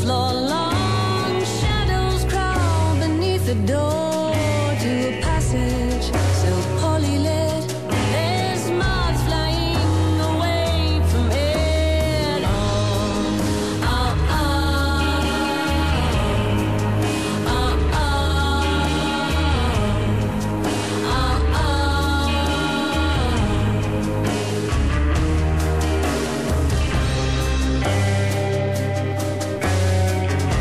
floor long shadows crawl beneath the door to a passage so poorly lit. There's moths flying away from it. Oh, oh, oh, oh, oh, oh, oh.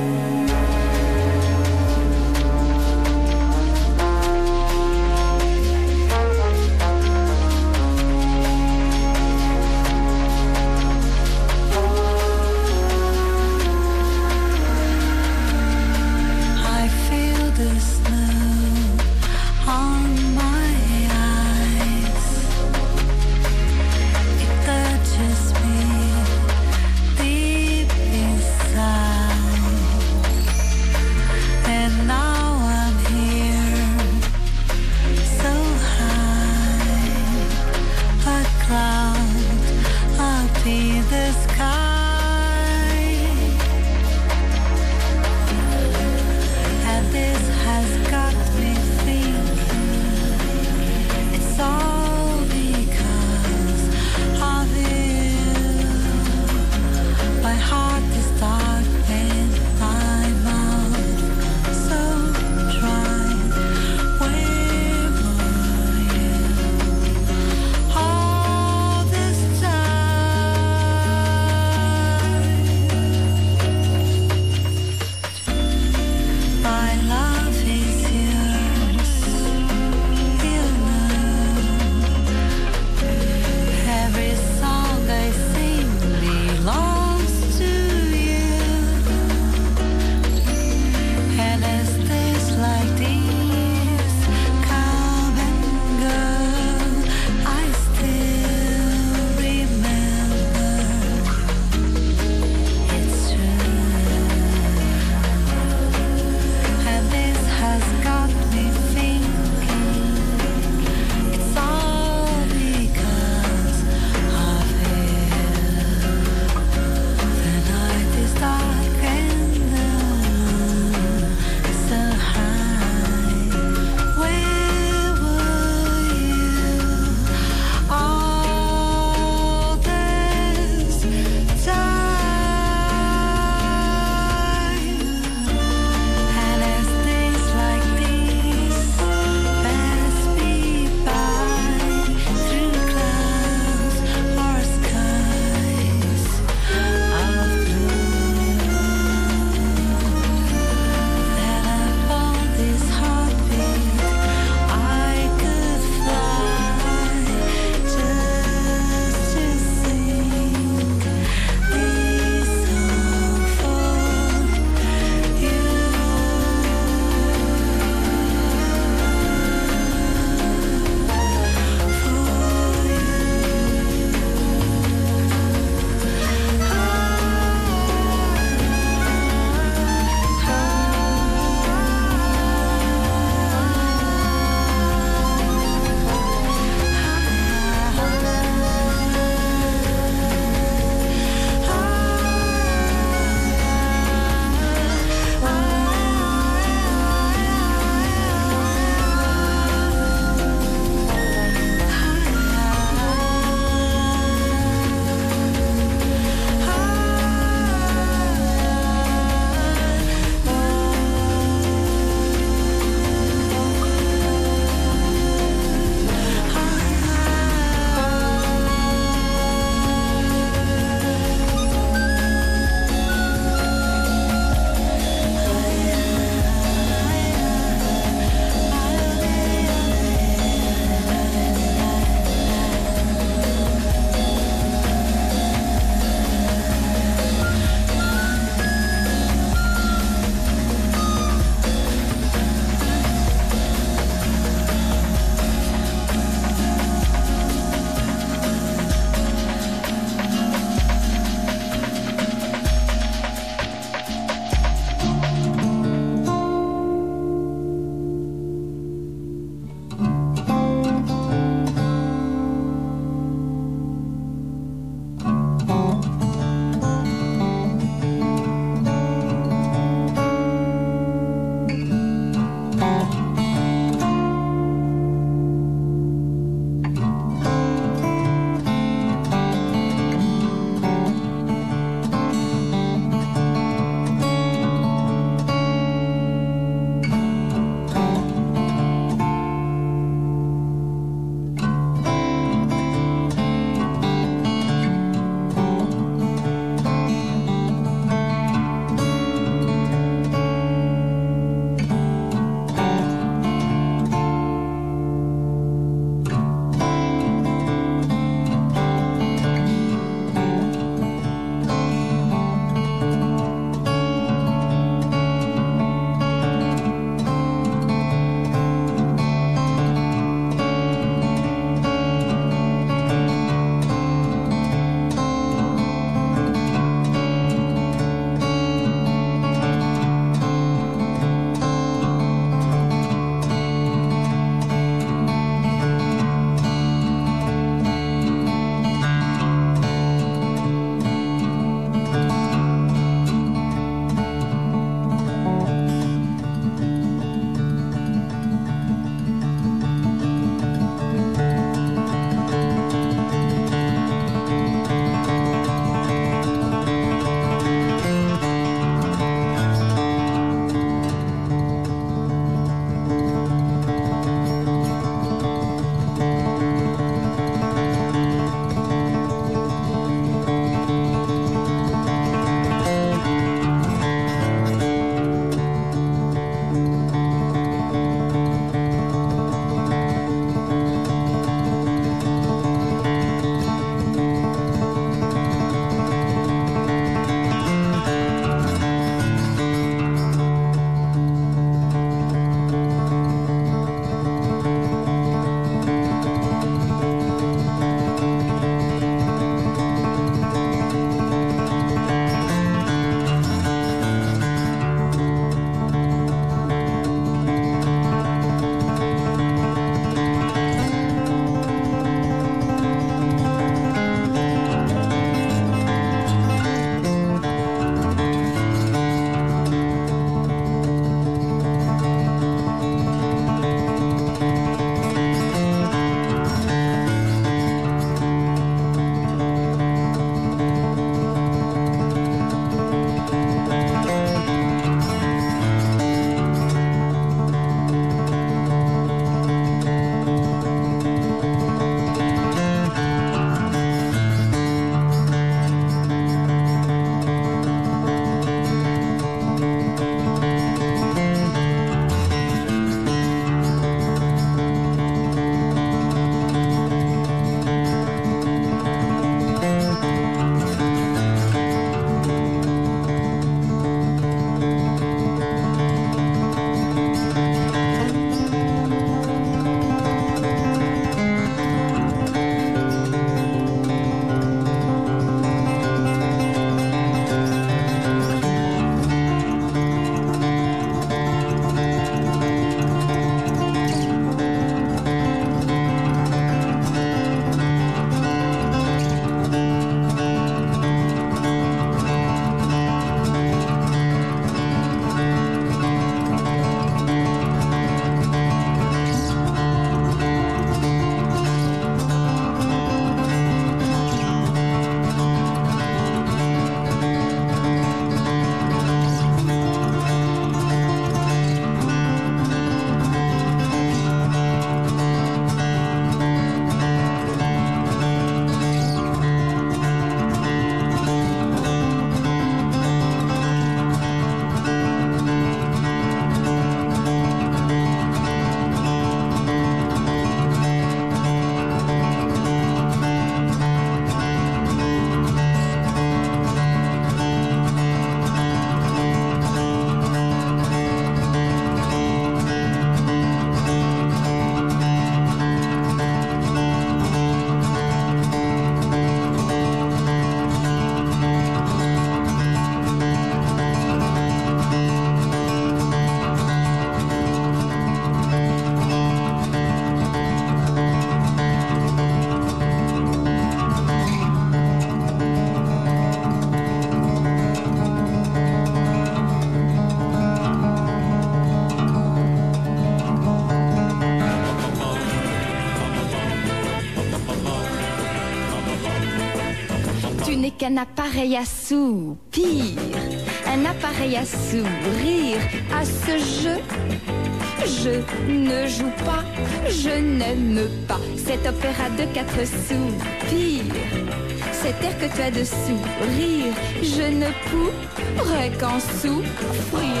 Tu n'es qu'un appareil à soupir, un appareil à sourire. À ce jeu, je ne joue pas, je n'aime pas cet opéra de 4 soupirs. Cet air que tu as de sourire, je ne pourrais qu'en souffrir.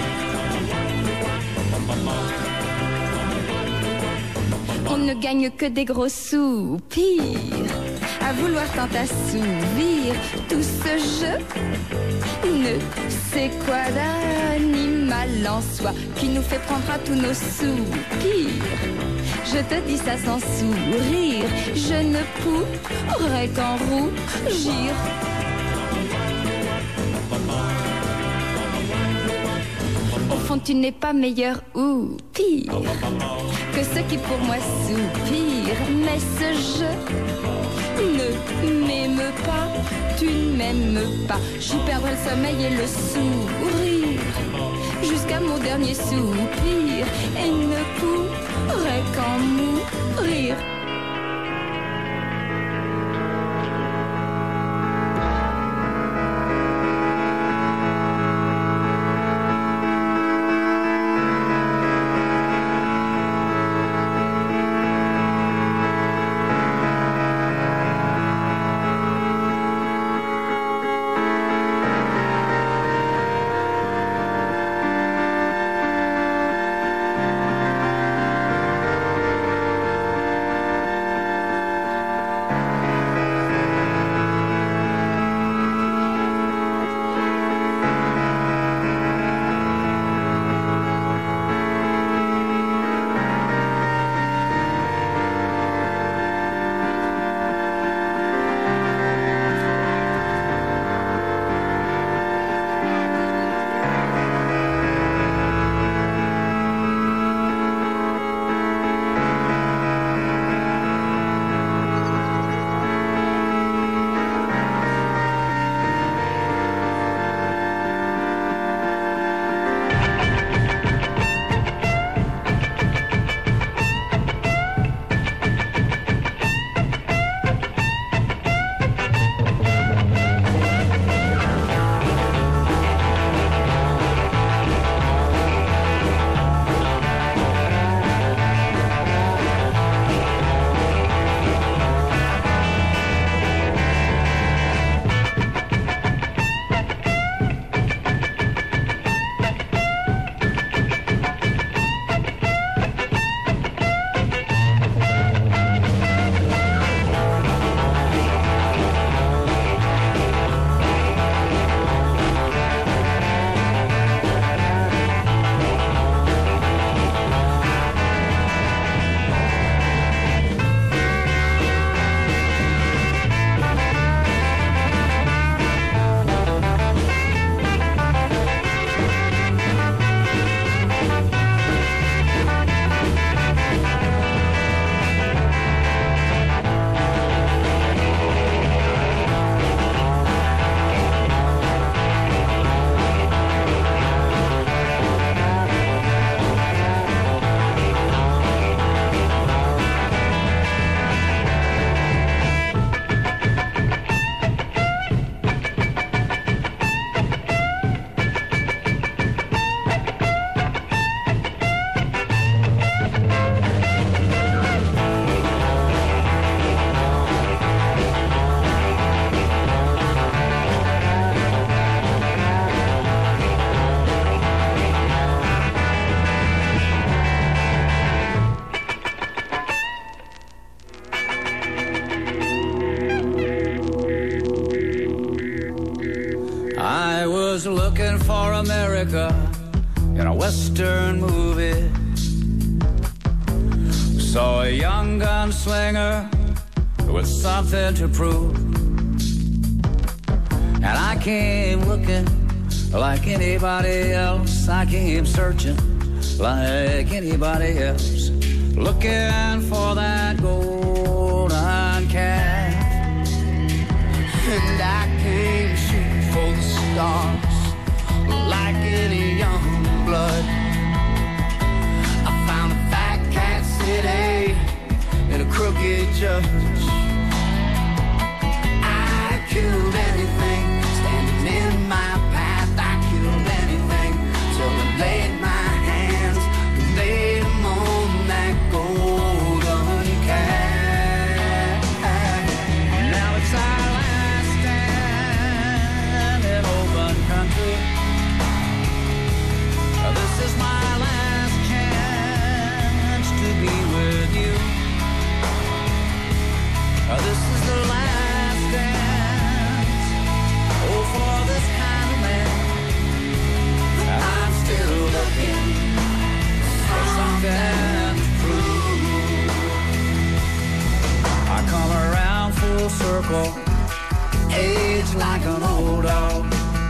On ne gagne que des gros soupirs, à vouloir tant assouvir. Tout ce jeu ne sait quoi d'animal en soi, qui nous fait prendre à tous nos soupirs. Je te dis ça sans sourire, je ne pourrais qu'en rougir. Au fond, tu n'es pas meilleur ou pire que ceux qui pour moi soupirent. Mais ce jeu ne m'aime pas, tu ne m'aimes pas. J'y perdrai le sommeil et le sourire jusqu'à mon dernier soupir, et ne pourrai qu'en mourir. was looking for America in a Western movie. Saw a young gunslinger with something to prove. And I came looking like anybody else. I came searching like anybody else, looking for that golden calf. And I came shooting for the stars like any young blood. I found a fat cat city and a crooked judge. I killed just like an old dog.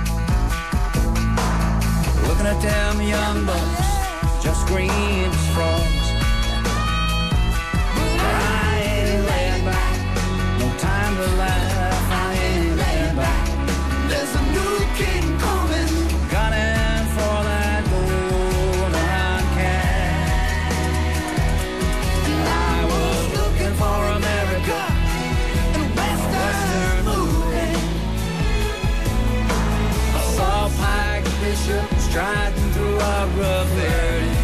Looking at them young bucks, just green as frogs. I ain't laying back, no time to laugh. I ain't laying back. There's a new king coming, gunning for that golden cat. I was looking for America in Western movie. I saw Pike Bishop striding through our rough area.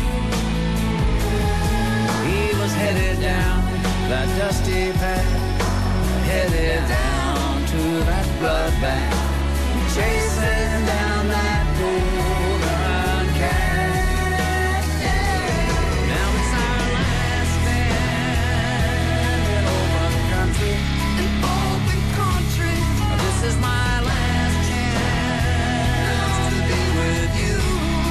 He was headed down that dusty path, headed down to that bloodbath, chasing down that golden cat. Now it's our last stand in open country. In open country. This is my last chance to be with you.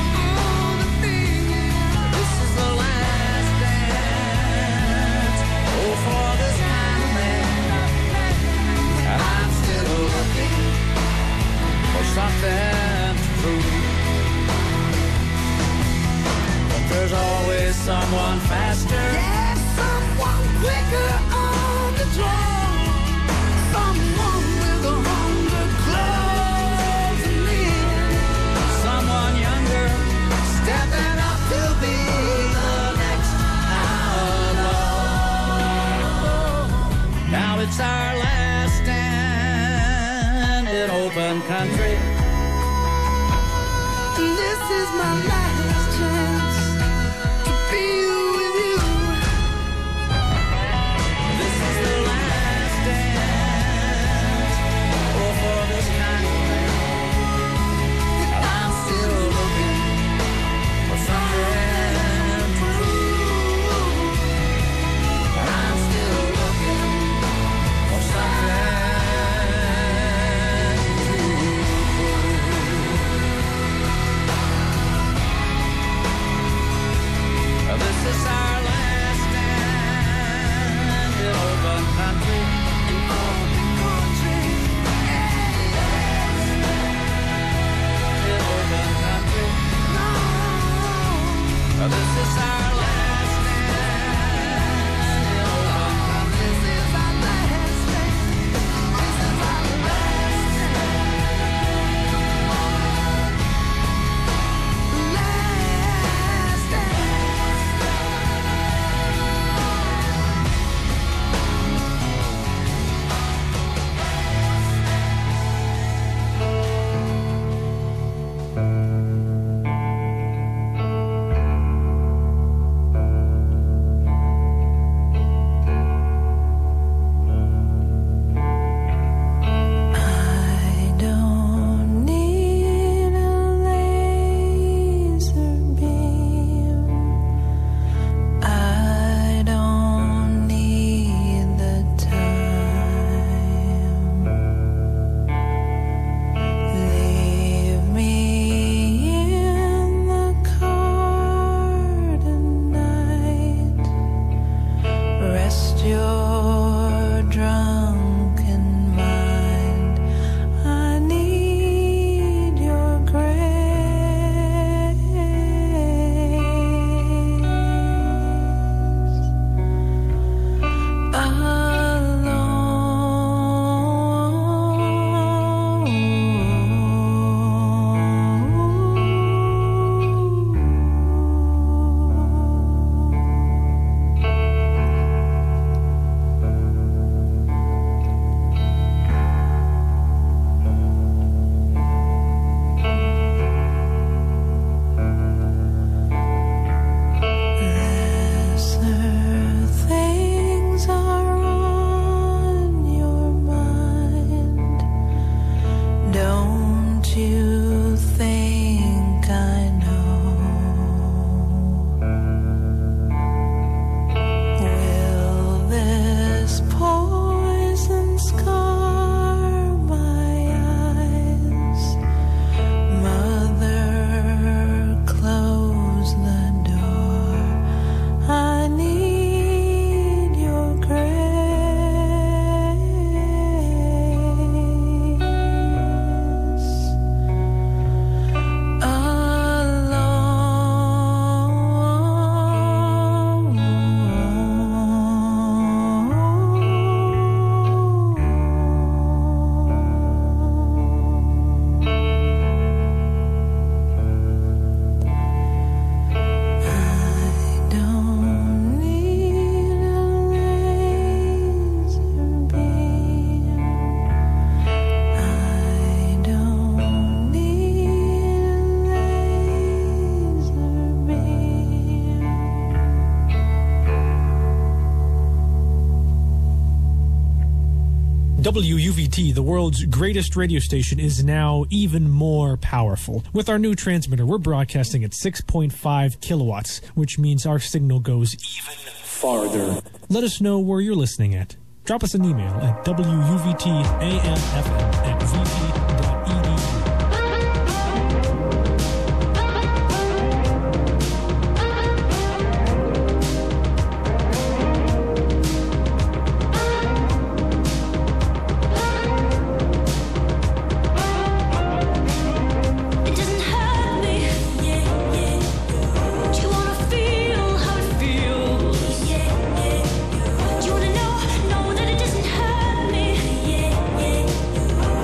This is the last dance. Oh, for this kind of man. And I'm still looking for something to prove. But there's always someone faster. There's someone quicker on the draw. Someone with 100 clothes in. Someone younger, stepping up to be the next outlaw. Now it's our last stand in open country. This is my last chance to be with you. This is the last dance. Oh, for this kind of man. And I'm still looking for something to prove. And I'm still looking for something to prove. WUVT, the world's greatest radio station, is now even more powerful. With our new transmitter, we're broadcasting at 6.5 kilowatts, which means our signal goes even farther. Let us know where you're listening at. Drop us an email at WUVTAMFM@vt.edu. Do you wanna know that it doesn't hurt me?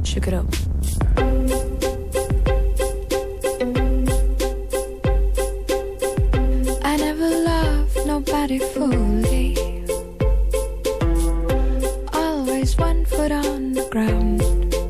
shook it up. I never loved nobody fully. Always one foot on the ground.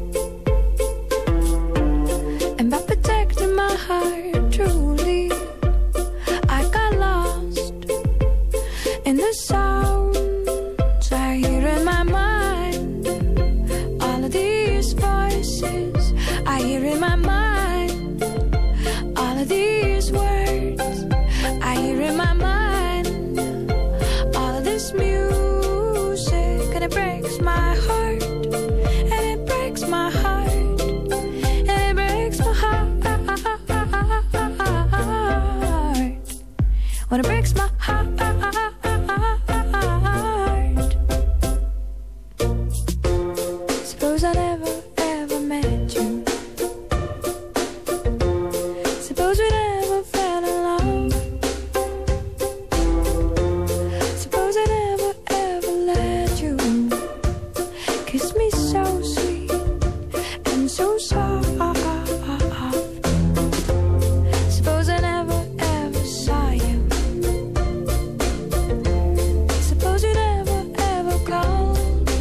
And by protecting my heart truly, I got lost in the sounds I hear in my mind. All of these voices I hear in my mind. All of these words I hear in my mind. All of this music, and it breaks my heart. And it breaks my heart. And it breaks my heart. When it breaks my heart. Suppose I never ever met you. Suppose we never fell in love. Suppose I never ever let you kiss me so sweet and so soft. Suppose I never ever saw you. Suppose you never ever called.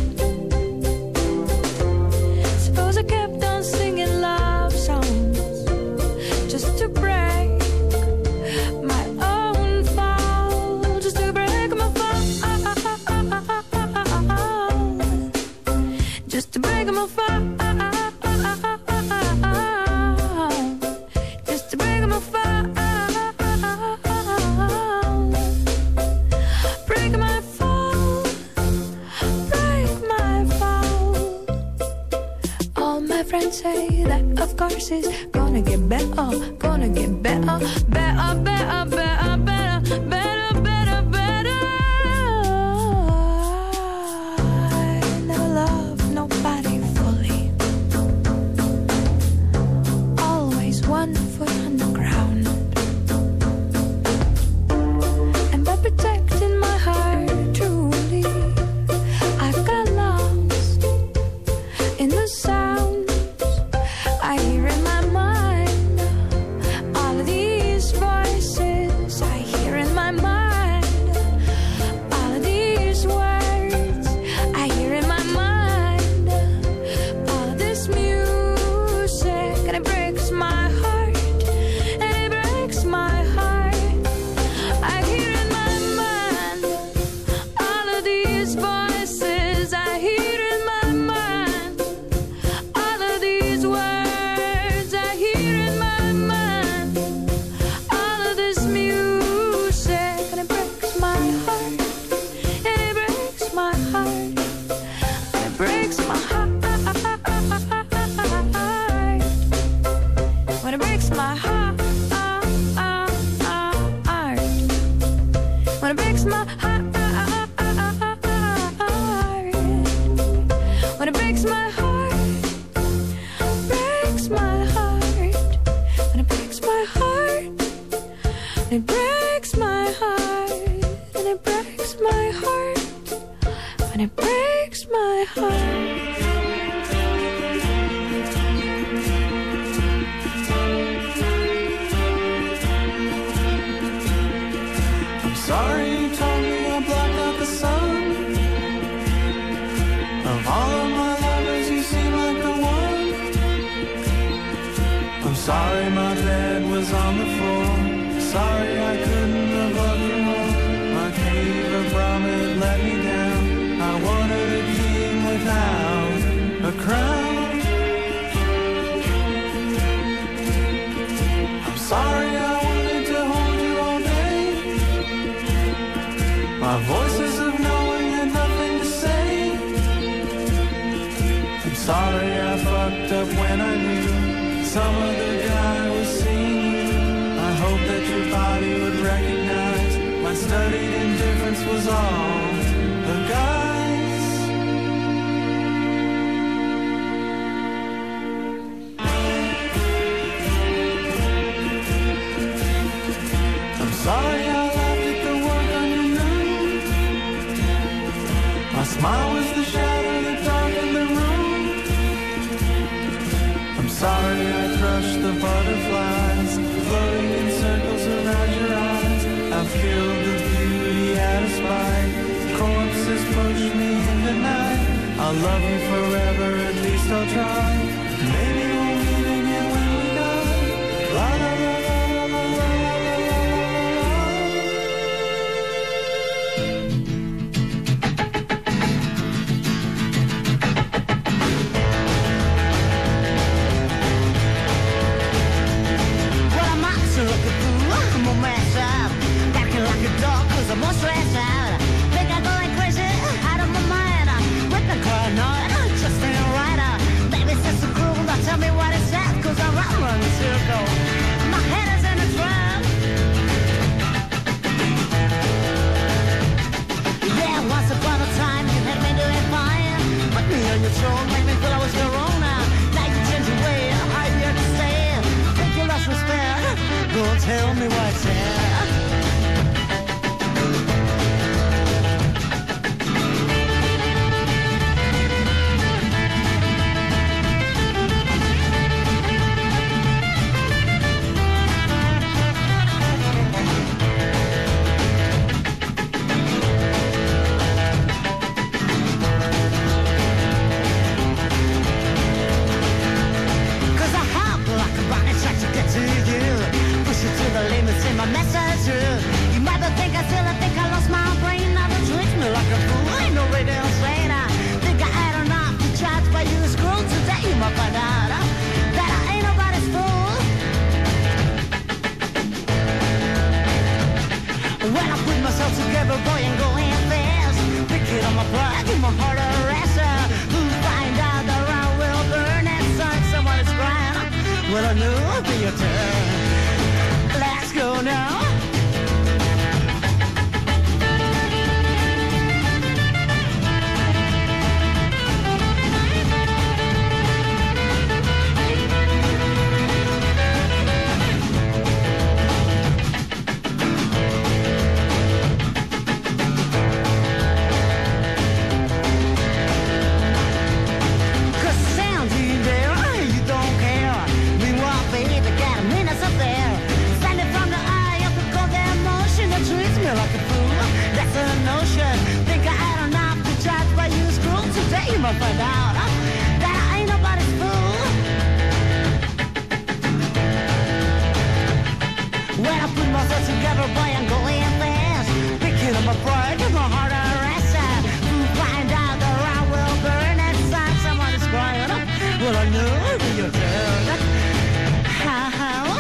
Suppose I kept on singing love songs just to break my own fall, just to break my fall, just to break my fall, just to break my fall, break my fall, break my fall. All my friends say that of course it's gonna get better, gonna get better, better, better, better, better, better, better, better. I never loved nobody fully. Always one foot on the ground. And by protecting my heart truly, I've got lost in the sounds I hear in my mind. All of these voices I hear in my mind. All of these words I hear in my mind. All of this music, and it breaks my heart. And it breaks my heart. I hear in my mind. All of these voices I hear in my mind. All of these words I hear in my mind. All of this music, and it breaks my heart. And it breaks my heart. And it breaks my heart. When it breaks my heart. When it breaks my heart. When it breaks my heart. Breaks my heart. When it breaks my heart. It breaks my heart. And it breaks my heart. When it breaks my heart. I'm sorry you told me I blocked out the sun. Of all of my lovers, you seem like the one. I'm sorry my bed was on the floor. Sorry I couldn't have loved you more. My cave of Brahma let me down. I wanted a king without a crown. I'm sorry I wanted to hold you all day. My voices of knowing had nothing to say. I'm sorry I fucked up when I knew some other guy was seeing you. I hope that your body would recognize my studied indifference was all a guise. I'm sorry I laughed at the work on your room. My smile was the shadow that darkened the room. crush the butterflies floating in circles around your eyes. I've killed the beauty out of spite. Corpses push me in the night. I'll love you forever, at least I'll try. Maybe we'll meet again when we die. La la la la la la la la Well, I'm not so like a fool, I'm all messed up. Barking like a dog, cause I'm all stressed out. Think I'm going crazy, out of my mind. With the paranoid, just ain't right. Maybe it's just so cruel, now tell me what it's at. Cause I'm running in a circle, my head is in a drum. Yeah, once upon a time you had me doing fine. Put me on your throne, made me feel I was your own. Now you change your way, I here to stay. Think you lost respect, go tell me what's there. My message through. You might think I still think I lost my brain. Now they treat me like a fool. Ain't no radio saying I think I had enough to charge by you the screw. Today you might find out that I ain't nobody's fool. When I put myself together, boy, and going fast, picking on my pride, give my heart a rest. Who find out the round will burn and sun, someone is crying. Well, I knew it'd be your turn. Let's go now. Cause the sound you there, you don't care. Meanwhile, baby, got a minute up there. Treats me like a fool, that's a notion. Think I had enough to charge by you screw. Today you might find out that I ain't nobody's fool. When I put myself together, boy, I'm going fast. Picking up my pride, give my heart a rest. Who find out the round will burn and sun, someone is crying. Well, I knew it'd be your turn. How?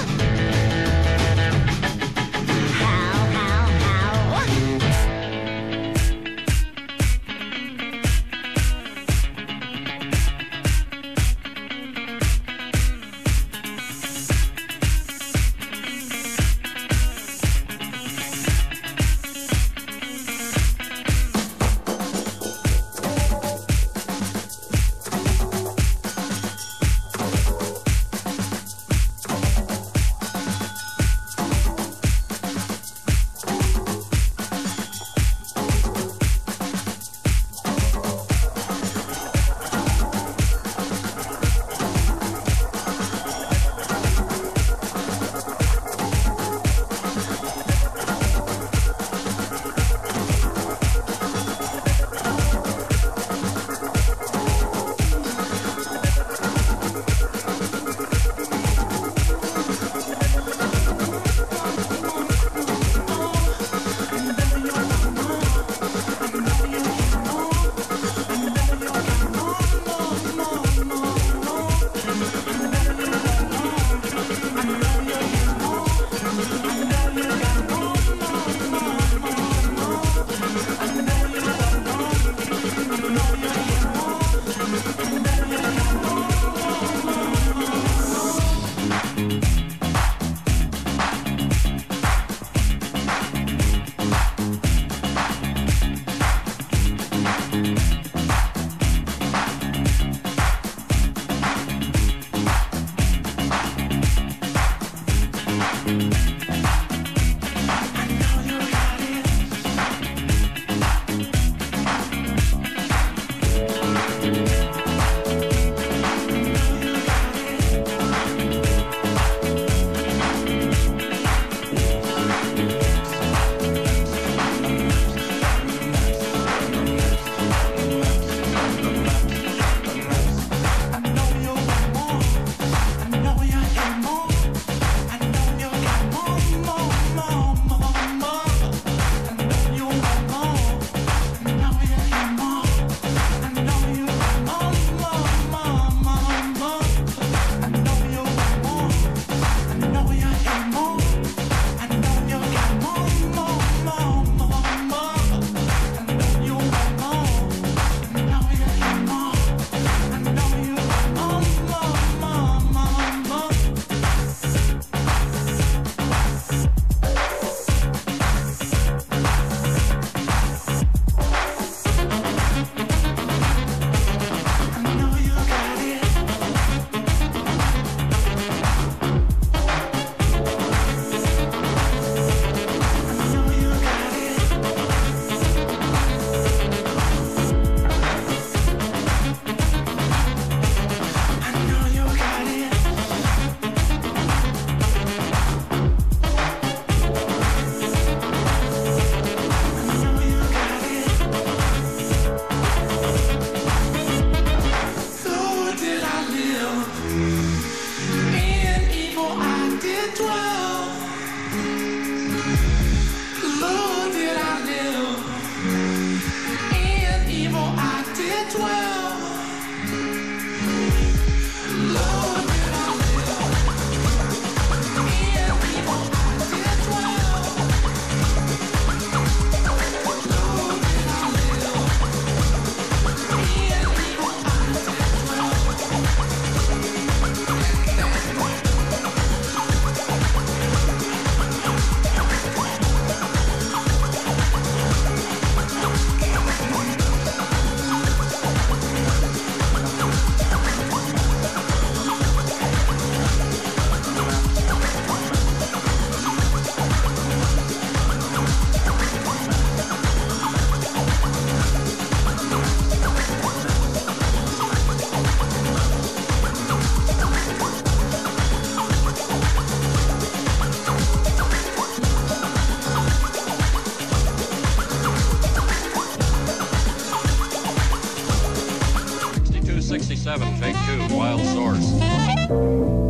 267, take 2, Wild Source.